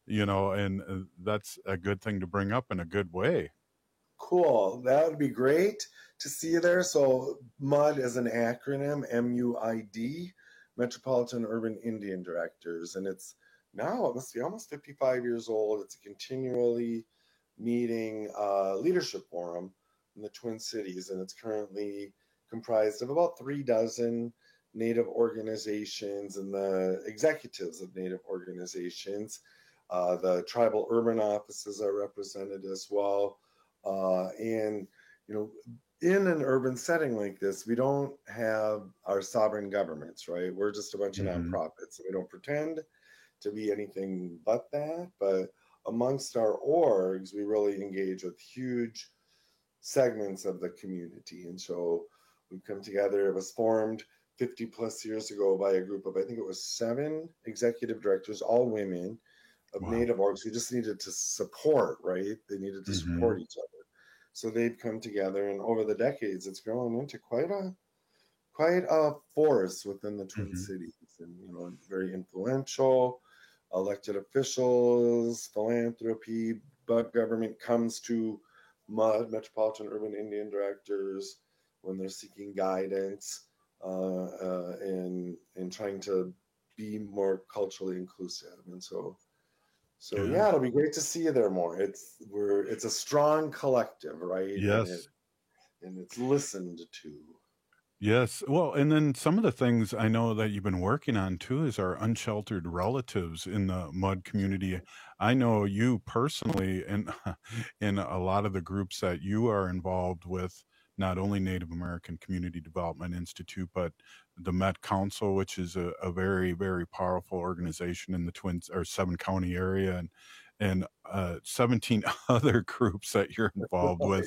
and that's a good thing to bring up in a good way. Cool. That would be great to see you there. So MUD is an acronym, MUID, Metropolitan Urban Indian Directors. And it must be almost 55 years old. It's a continually meeting leadership forum in the Twin Cities. And it's currently comprised of about 36 Native organizations and the executives of Native organizations. The tribal urban offices are represented as well. And, in an urban setting like this, we don't have our sovereign governments, right? We're just a bunch of nonprofits. We don't pretend to be anything but that. But amongst our orgs, we really engage with huge segments of the community. And so we've come together. It was formed 50 plus years ago by a group of, I think it was 7 executive directors, all women of Native orgs who just needed to support, right? They needed to support each other. So they've come together, and over the decades, it's grown into quite a force within the Twin Cities, and very influential. Elected officials, philanthropy, but government comes to MUD, Metropolitan Urban Indian Directors, when they're seeking guidance and trying to be more culturally inclusive. And so it'll be great to see you there more. It's a strong collective, right? Yes. and it's listened to. Yes. Well, and then some of the things I know that you've been working on too is our unsheltered relatives in the MUD community. I know you personally, and in a lot of the groups that you are involved with, not only Native American Community Development Institute, but the Met Council, which is a very, very powerful organization in the Seven County area, and 17 other groups that you're involved with.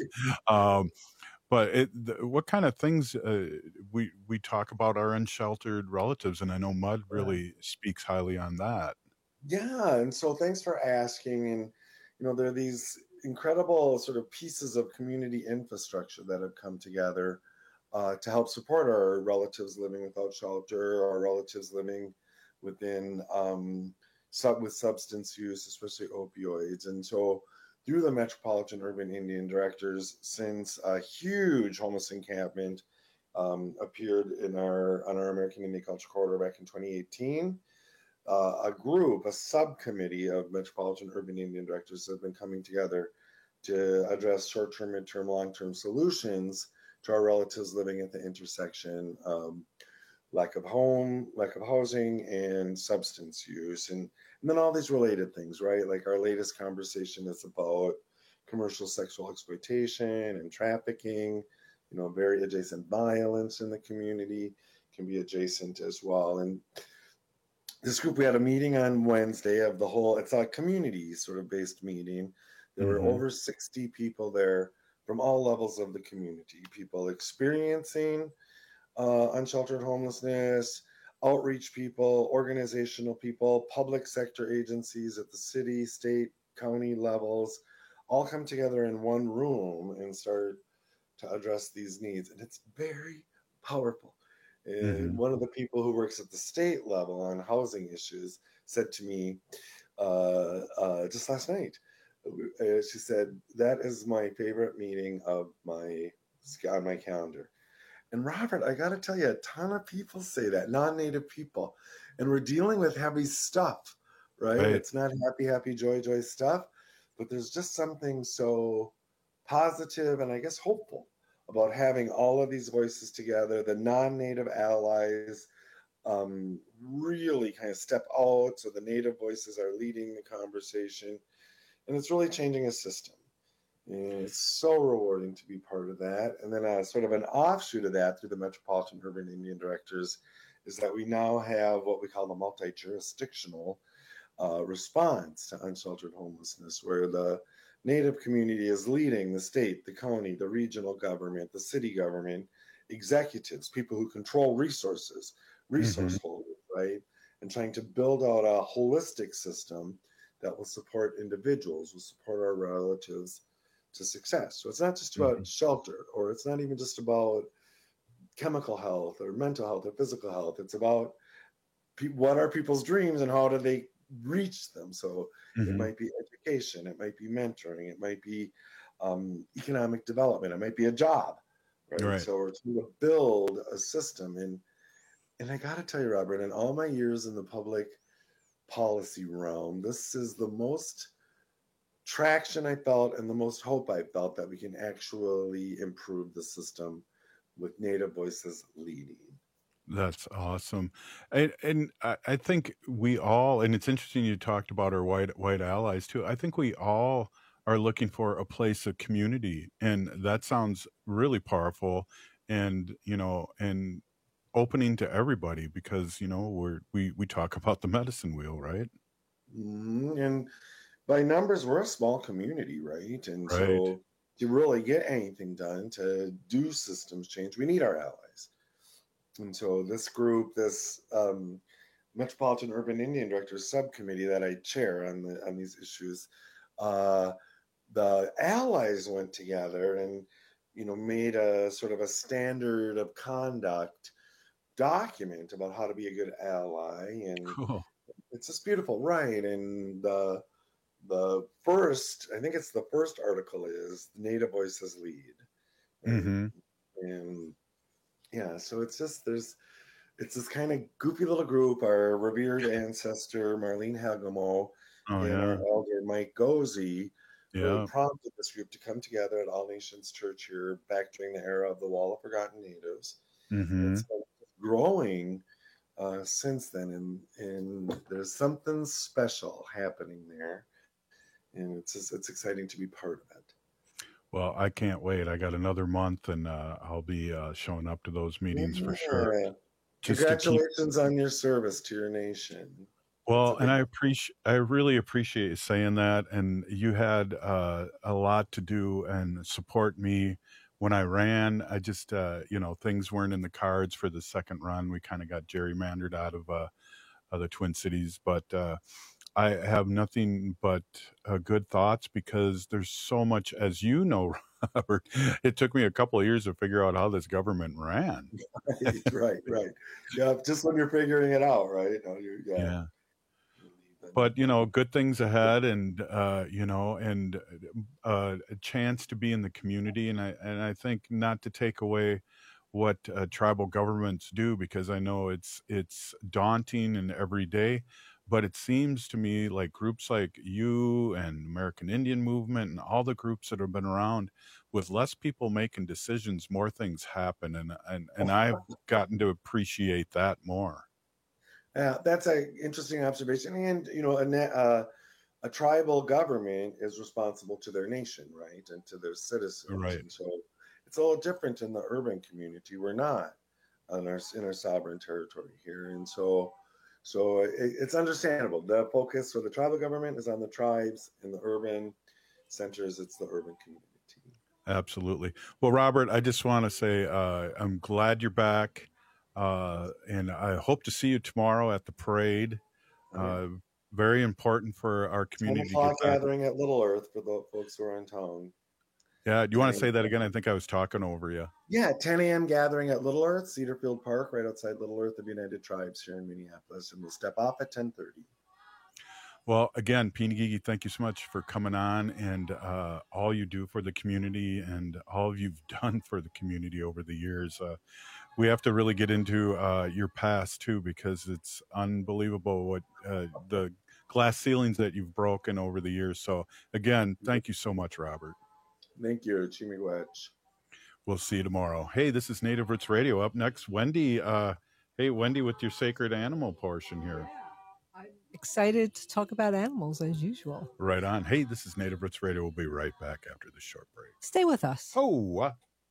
But what kind of things we talk about our unsheltered relatives, and I know MUD really speaks highly on that. Yeah, and so thanks for asking. And there are these incredible sort of pieces of community infrastructure that have come together to help support our relatives living without shelter, our relatives living within with substance use, especially opioids. And so through the Metropolitan Urban Indian Directors, since a huge homeless encampment appeared on our American Indian Culture Corridor back in 2018, a subcommittee of Metropolitan Urban Indian Directors have been coming together to address short-term, mid-term, long-term solutions to our relatives living at the intersection of lack of home, lack of housing, and substance use. And then all these related things, right? Like our latest conversation is about commercial sexual exploitation and trafficking, very adjacent violence in the community can be adjacent as well. And this group, we had a meeting on Wednesday of the whole, it's a community sort of based meeting. There were over 60 people there from all levels of the community, people experiencing unsheltered homelessness, outreach people, organizational people, public sector agencies at the city, state, county levels, all come together in one room and start to address these needs. And it's very powerful. And one of the people who works at the state level on housing issues said to me just last night, she said, that is my favorite meeting on my calendar. And Robert, I got to tell you, a ton of people say that, non-Native people. And we're dealing with heavy stuff, right? It's not happy, joy stuff. But there's just something so positive and I guess hopeful about having all of these voices together, the non-Native allies really kind of step out. So the Native voices are leading the conversation. And it's really changing a system. And it's so rewarding to be part of that. And then sort of an offshoot of that through the Metropolitan Urban Indian Directors is that we now have what we call the multi-jurisdictional response to unsheltered homelessness, where the Native community is leading the state, the county, the regional government, the city government, executives, people who control resources, resource holders, right? And trying to build out a holistic system that will support individuals, will support our relatives to success. So it's not just about shelter, or it's not even just about chemical health or mental health or physical health. It's about what are people's dreams and how do they reach them. So it might be education, it might be mentoring, it might be economic development, it might be a job, right? So we're trying to build a system. And I got to tell you, Robert, in all my years in the public policy realm, this is the most traction I felt and the most hope I felt that we can actually improve the system with Native voices leading. That's awesome. And I think we all, and it's interesting you talked about our white allies too. I think we all are looking for a place of community, and that sounds really powerful and, and opening to everybody because, we talk about the medicine wheel, right? And by numbers, we're a small community, right? And so to really get anything done, to do systems change, we need our allies. And so this group, this Metropolitan Urban Indian Directors Subcommittee that I chair on these issues, the allies went together and, made a sort of a standard of conduct document about how to be a good ally. And it's just beautiful, right? And the first, I think it's the first article is Native Voices Lead. And yeah, so it's just, it's this kind of goofy little group, our revered ancestor, Marlene Hagemo, and our elder, Mike Gozi, really prompted this group to come together at All Nations Church here back during the era of the Wall of Forgotten Natives. Mm-hmm. It's growing since then, and there's something special happening there, and it's exciting to be part of it. Well, I can't wait. I got another month, and I'll be showing up to those meetings for sure. Congratulations on your service to your nation. Well, and I really appreciate you saying that. And you had a lot to do and support me when I ran. I just, things weren't in the cards for the second run. We kind of got gerrymandered out of the Twin Cities, but I have nothing but good thoughts because there's so much, as you know, Robert, it took me a couple of years to figure out how this government ran. Right. Yeah, just when you're figuring it out, right? Yeah. But, good things ahead and, a chance to be in the community. And I think not to take away what tribal governments do, because I know it's daunting and every day. But it seems to me like groups like you and American Indian Movement and all the groups that have been around, with less people making decisions, more things happen. And I've gotten to appreciate that more. Yeah, that's an interesting observation. And, a tribal government is responsible to their nation, right? And to their citizens. Right. And so it's a little different in the urban community. We're not in our sovereign territory here. And so it's understandable. The focus for the tribal government is on the tribes. In the urban centers, it's the urban community. Absolutely. Well, Robert, I just want to say I'm glad you're back. And I hope to see you tomorrow at the parade. Very important for our community. 10 o'clock gathering at Little Earth for the folks who are in town. Yeah, do you want to say that again? I think I was talking over you. Yeah, 10 a.m. gathering at Little Earth, Cedarfield Park, right outside Little Earth of United Tribes here in Minneapolis, and we'll step off at 10:30. Well, again, Pinigigi, thank you so much for coming on and all you do for the community and all you've done for the community over the years. We have to really get into your past, too, because it's unbelievable what the glass ceilings that you've broken over the years. So, again, thank you so much, Robert. Thank you, Chimiigwech. We'll see you tomorrow. Hey, this is Native Roots Radio. Up next, Wendy. Hey, Wendy, with your sacred animal portion here. I'm excited to talk about animals as usual. Right on. Hey, this is Native Roots Radio. We'll be right back after this short break. Stay with us. Oh,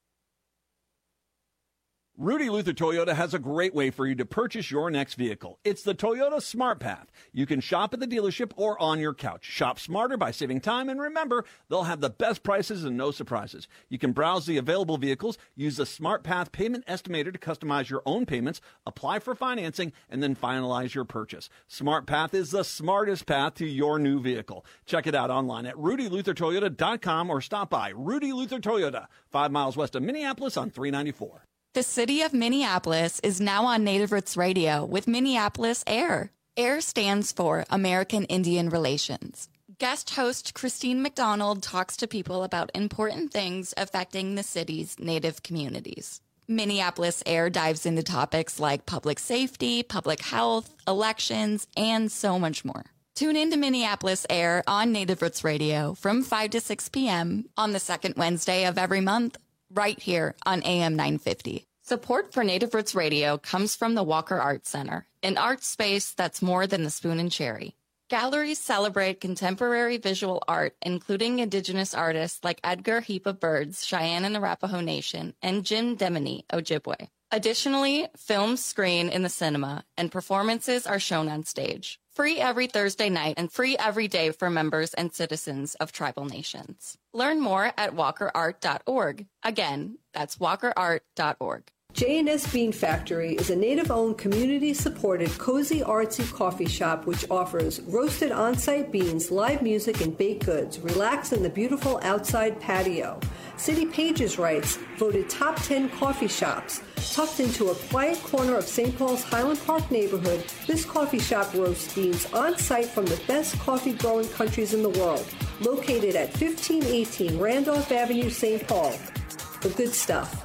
Rudy Luther Toyota has a great way for you to purchase your next vehicle. It's the Toyota Smart Path. You can shop at the dealership or on your couch. Shop smarter by saving time, and remember, they'll have the best prices and no surprises. You can browse the available vehicles, use the Smart Path payment estimator to customize your own payments, apply for financing, and then finalize your purchase. Smart Path is the smartest path to your new vehicle. Check it out online at rudyluthertoyota.com or stop by Rudy Luther Toyota, 5 miles west of Minneapolis on 394. The city of Minneapolis is now on Native Roots Radio with Minneapolis AIR. AIR stands for American Indian Relations. Guest host Christine McDonald talks to people about important things affecting the city's Native communities. Minneapolis AIR dives into topics like public safety, public health, elections, and so much more. Tune in to Minneapolis AIR on Native Roots Radio from 5 to 6 p.m. on the second Wednesday of every month, right here on AM 950. Support for Native Roots Radio comes from the Walker Art Center, an art space that's more than the spoon and cherry. Galleries celebrate contemporary visual art, including Indigenous artists like Edgar Heap of Birds, Cheyenne and Arapaho Nation, and Jim Demini, Ojibwe. Additionally, films screen in the cinema, and performances are shown on stage. Free every Thursday night and free every day for members and citizens of tribal nations. Learn more at walkerart.org. Again, that's walkerart.org. J&S Bean Factory is a native-owned, community-supported, cozy, artsy coffee shop which offers roasted on-site beans, live music, and baked goods. Relax in the beautiful outside patio. City Pages writes, voted top 10 coffee shops. Tucked into a quiet corner of St. Paul's Highland Park neighborhood, this coffee shop roasts beans on-site from the best coffee-growing countries in the world. Located at 1518 Randolph Avenue, St. Paul. The good stuff.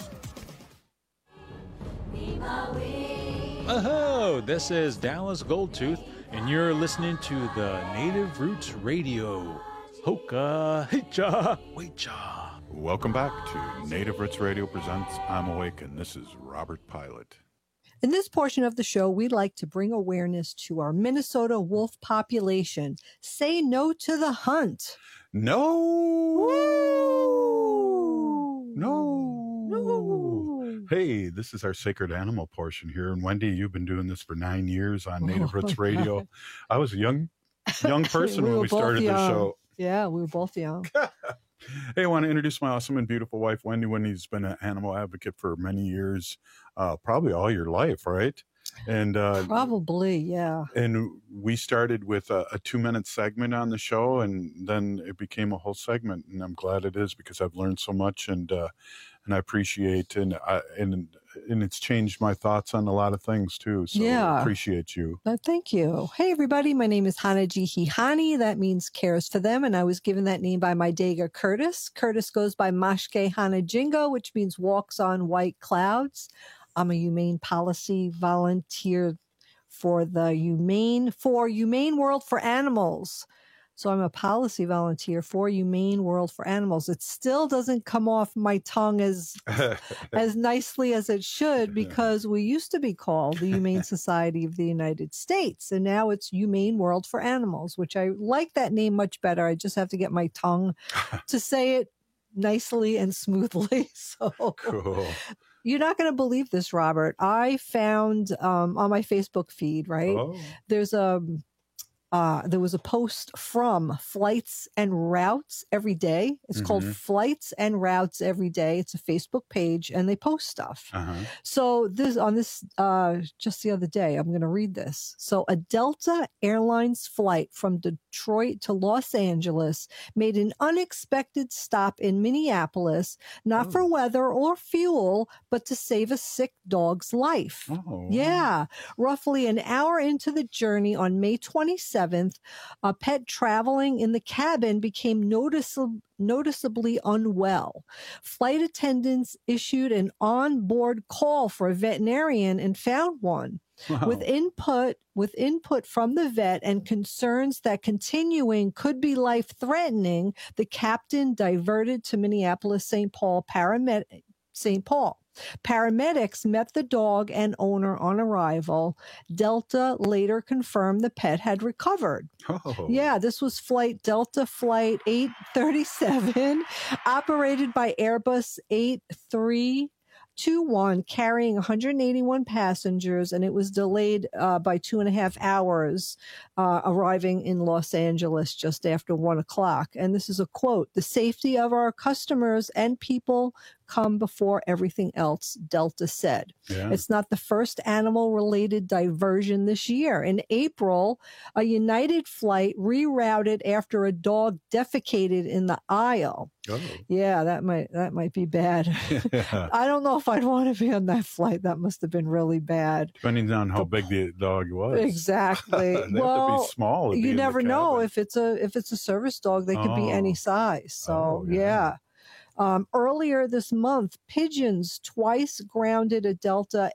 Oh, this is Dallas Goldtooth, and you're listening to the Native Roots Radio. Hoka, Hicha, Wecha. Welcome back to Native Roots Radio presents I'm Awake, and this is Robert Pilot. In this portion of the show, we'd like to bring awareness to our Minnesota wolf population. Say no to the hunt. No. Woo! No. Hey, this is our sacred animal portion here. And Wendy, you've been doing this for 9 years on Native Roots Radio. I was a young person when we started the show. Yeah, we were both young. Hey, I want to introduce my awesome and beautiful wife, Wendy. Wendy's been an animal advocate for many years, probably all your life, right? And probably, yeah. And we started with a 2-minute segment on the show, and then it became a whole segment. And I'm glad it is, because I've learned so much, and I appreciate and it's changed my thoughts on a lot of things too. So I appreciate you. Thank you. Hey everybody, my name is Hanaji Hihani. That means cares for them, and I was given that name by my Dega Curtis. Curtis goes by Mashke Hanajingo, which means walks on white clouds. I'm a humane policy volunteer for the Humane World for Animals. So I'm a policy volunteer for Humane World for Animals. It still doesn't come off my tongue as nicely as it should, because we used to be called the Humane Society of the United States, and now it's Humane World for Animals, which I like that name much better. I just have to get my tongue to say it nicely and smoothly. So cool. You're not going to believe this, Robert. I found on my Facebook feed, right? Oh. There was a post from Flights and Routes Every Day. It's called Flights and Routes Every Day. It's a Facebook page, and they post stuff. So just the other day, I'm going to read this. So a Delta Airlines flight from Detroit to Los Angeles made an unexpected stop in Minneapolis, not for weather or fuel, but to save a sick dog's life. Oh. Yeah. Roughly an hour into the journey on May 27th, a pet traveling in the cabin became noticeably unwell. Flight attendants issued an on-board call for a veterinarian and found one. Wow. With input from the vet and concerns that continuing could be life-threatening, the captain diverted to Minneapolis-St. Paul Paramedics met the dog and owner on arrival. Delta later confirmed the pet had recovered. Oh. Yeah, this was Delta Flight 837, operated by Airbus 8321, carrying 181 passengers, and it was delayed by 2.5 hours, arriving in Los Angeles just after 1 o'clock. And this is a quote: "The safety of our customers and people come before everything else," Delta said. Yeah. It's not the first animal-related diversion this year. In April, a United flight rerouted after a dog defecated in the aisle. Oh. Yeah, that might be bad. Yeah. I don't know if I'd want to be on that flight. That must have been really bad. Depending on how big the dog was. Exactly. They have to be small. You never know if it's a service dog. They could be any size. So yeah. Earlier this month, pigeons twice grounded a Delta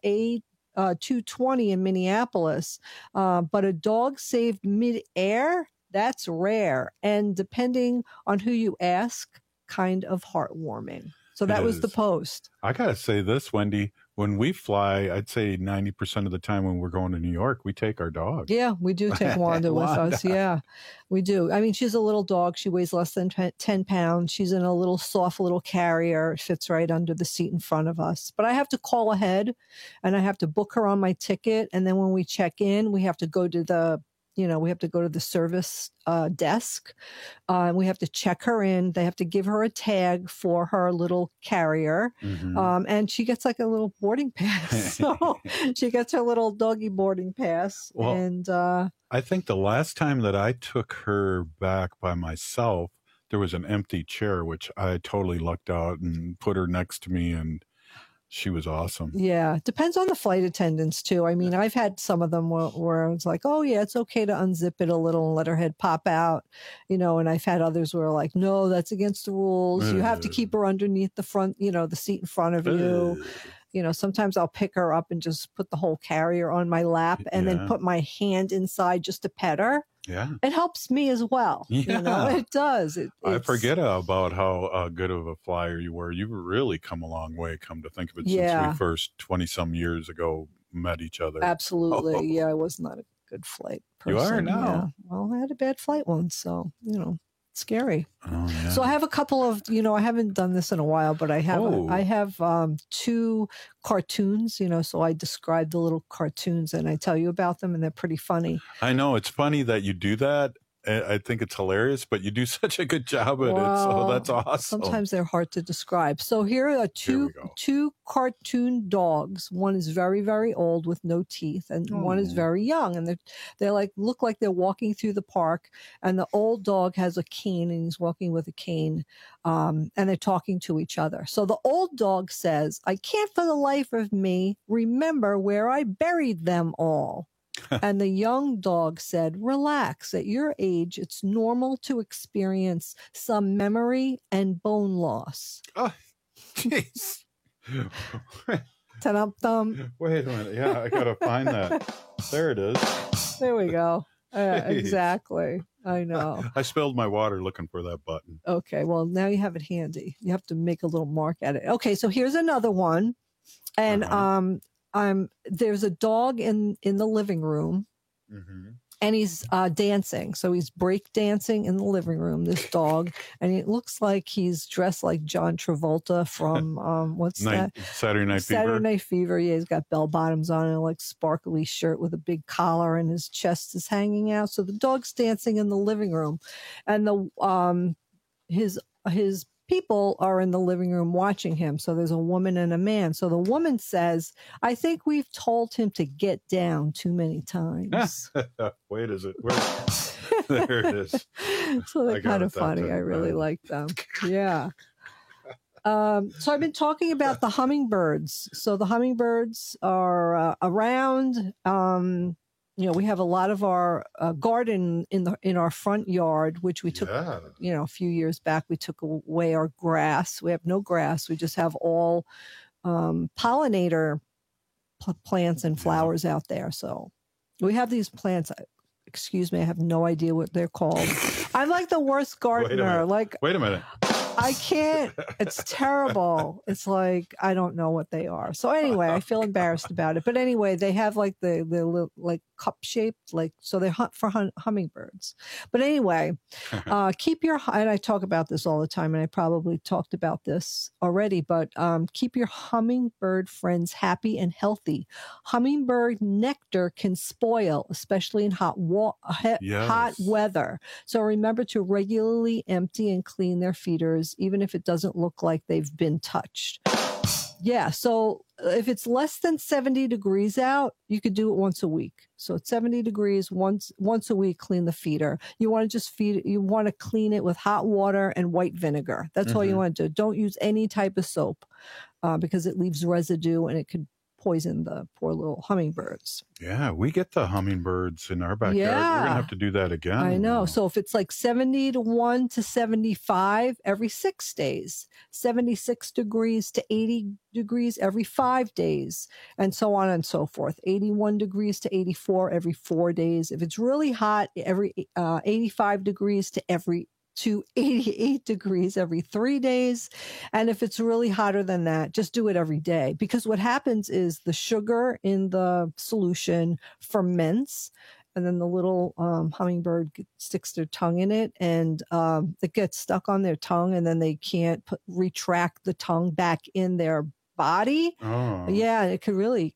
A220 in Minneapolis, but a dog saved mid-air. That's rare, and depending on who you ask, kind of heartwarming. So that was the post. I gotta say this, Wendy. When we fly, I'd say 90% of the time when we're going to New York, we take our dog. Yeah, we do take Wanda with us. Yeah, we do. I mean, she's a little dog. She weighs less than 10 pounds. She's in a little soft little carrier. It fits right under the seat in front of us. But I have to call ahead, and I have to book her on my ticket. And then when we check in, we have to go to the service desk. We have to check her in. They have to give her a tag for her little carrier. And she gets like a little boarding pass. So she gets her little doggy boarding pass. Well, and I think the last time that I took her back by myself, there was an empty chair, which I totally lucked out and put her next to me, and she was awesome. Yeah. Depends on the flight attendants too. I mean, I've had some of them where it's like, oh yeah, it's okay to unzip it a little and let her head pop out, and I've had others where like, no, that's against the rules. You have to keep her underneath the front, the seat in front of you. sometimes I'll pick her up and just put the whole carrier on my lap and then put my hand inside just to pet her. Yeah. It helps me as well. Yeah. It does. I forget about how good of a flyer you were. You've really come a long way, come to think of it, since we first 20-some years ago met each other. Absolutely. Oh. Yeah, I was not a good flight person. You are now. Yeah. Well, I had a bad flight once, so, scary. Oh, yeah. So I have a couple of, I haven't done this in a while, but I have 2 cartoons, so I describe the little cartoons and I tell you about them, and they're pretty funny. I know. It's funny that you do that. I think it's hilarious, but you do such a good job at it. So that's awesome. Sometimes they're hard to describe. So here are two cartoon dogs. One is very, very old with no teeth, and one is very young. And they're look like they're walking through the park. And the old dog has a cane, and he's walking with a cane. And they're talking to each other. So the old dog says, "I can't for the life of me remember where I buried them all." And the young dog said, "Relax. At your age, it's normal to experience some memory and bone loss." Oh, jeez. Ta-dum-dum. Wait a minute. Yeah, I got to find that. There it is. There we go. Exactly. I know. I spilled my water looking for that button. Okay. Well, now you have it handy. You have to make a little mark at it. Okay. So here's another one. And, there's a dog in the living room, and he's dancing. So he's break dancing in the living room, this dog, and it looks like he's dressed like John Travolta from Saturday Night Fever. Saturday Night Fever. Yeah, he's got bell bottoms on and a sparkly shirt with a big collar, and his chest is hanging out. So the dog's dancing in the living room, and his people are in the living room watching him. So there's a woman and a man. So the woman says, "I think we've told him to get down too many times." Wait, is it? There it is. So they're kind of funny. I really like them. Yeah. So I've been talking about the hummingbirds. So the hummingbirds are around. We have a lot of our garden in our front yard, which we took, a few years back. We took away our grass. We have no grass. We just have all pollinator plants and flowers out there. So we have these plants. Excuse me, I have no idea what they're called. I'm like the worst gardener. Wait a minute. I can't. It's terrible. It's like, I don't know what they are. So anyway, I feel embarrassed about it. But anyway, they have the cup shaped, so they hunt for hummingbirds. But anyway, and I talk about this all the time, and I probably talked about this already, but keep your hummingbird friends happy and healthy. Hummingbird nectar can spoil, especially in hot weather. So remember to regularly empty and clean their feeders, even if it doesn't look like they've been touched. Yeah, so if it's less than 70 degrees out, you could do it once a week. So it's 70 degrees once a week, clean the feeder. You want to clean it with hot water and white vinegar. That's all you want to do. Don't use any type of soap because it leaves residue and it could poison the poor little hummingbirds. Yeah, we get the hummingbirds in our backyard. Yeah. We're going to have to do that again. I know. So if it's 71 to 75 every 6 days, 76 degrees to 80 degrees every 5 days, and so on and so forth. 81 degrees to 84 every 4 days. If it's really hot, every 85 degrees to 88 degrees every 3 days. And if it's really hotter than that, just do it every day. Because what happens is the sugar in the solution ferments, and then the little hummingbird sticks their tongue in it, and it gets stuck on their tongue, and then they can't retract the tongue back in their body. Oh. Yeah, it could really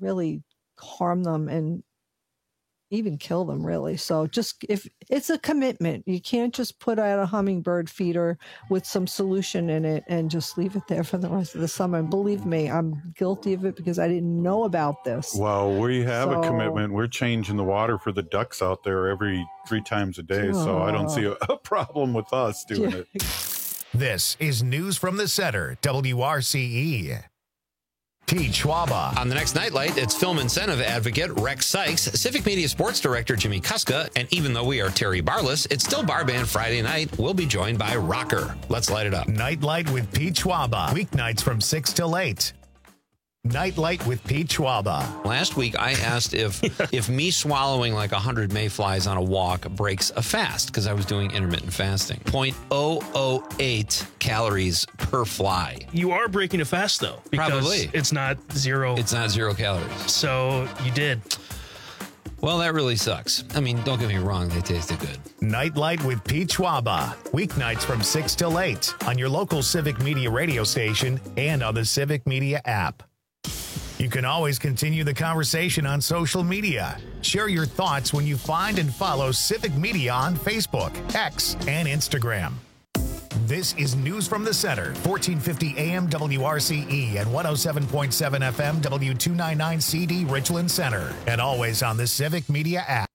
harm them and even kill them, really. So just, if it's a commitment, you can't just put out a hummingbird feeder with some solution in it and just leave it there for the rest of the summer. And believe me, I'm guilty of it because I didn't know about this. Well, we have a commitment. We're changing the water for the ducks out there every 3 times a day. So I don't see a problem with us doing it. This is News from the Center, WRCE. Pete Schwaba. On the next Nightlight, it's film incentive advocate Rex Sykes, Civic Media Sports Director Jimmy Kuska, and even though we are Terry Barless, it's still Bar Band Friday night. We'll be joined by Rocker. Let's light it up. Nightlight with Pete Schwaba. Weeknights from 6 till 8. Nightlight with Pete Schwaba. Last week, I asked if me swallowing like 100 mayflies on a walk breaks a fast, because I was doing intermittent fasting. 0.008 calories per fly. You are breaking a fast, though. Because Probably. it's not zero. It's not 0 calories. So you did. Well, that really sucks. I mean, don't get me wrong, they tasted good. Nightlight with Pete Schwaba. Weeknights from 6 till 8 on your local Civic Media radio station and on the Civic Media app. You can always continue the conversation on social media. Share your thoughts when you find and follow Civic Media on Facebook, X, and Instagram. This is News from the Center, 1450 AM WRCE and 107.7 FM W299CD Richland Center, and always on the Civic Media app.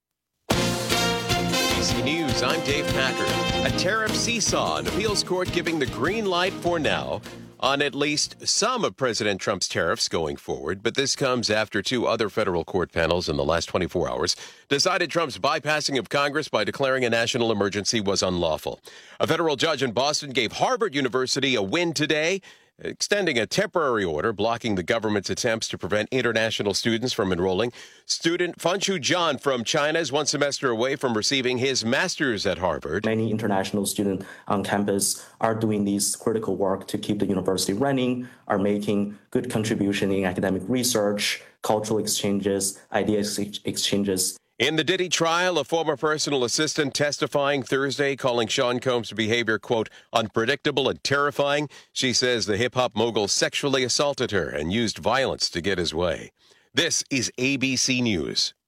ABC News, I'm Dave Packard. A tariff seesaw, an appeals court giving the green light for now on at least some of President Trump's tariffs going forward, but this comes after 2 other federal court panels in the last 24 hours decided Trump's bypassing of Congress by declaring a national emergency was unlawful. A federal judge in Boston gave Harvard University a win today, extending a temporary order blocking the government's attempts to prevent international students from enrolling. Student Fanshu John from China is 1 semester away from receiving his master's at Harvard. Many international students on campus are doing this critical work to keep the university running, are making good contribution in academic research, cultural exchanges, idea exchanges. In the Diddy trial, a former personal assistant testifying Thursday, calling Sean Combs' behavior, quote, unpredictable and terrifying. She says the hip-hop mogul sexually assaulted her and used violence to get his way. This is ABC News.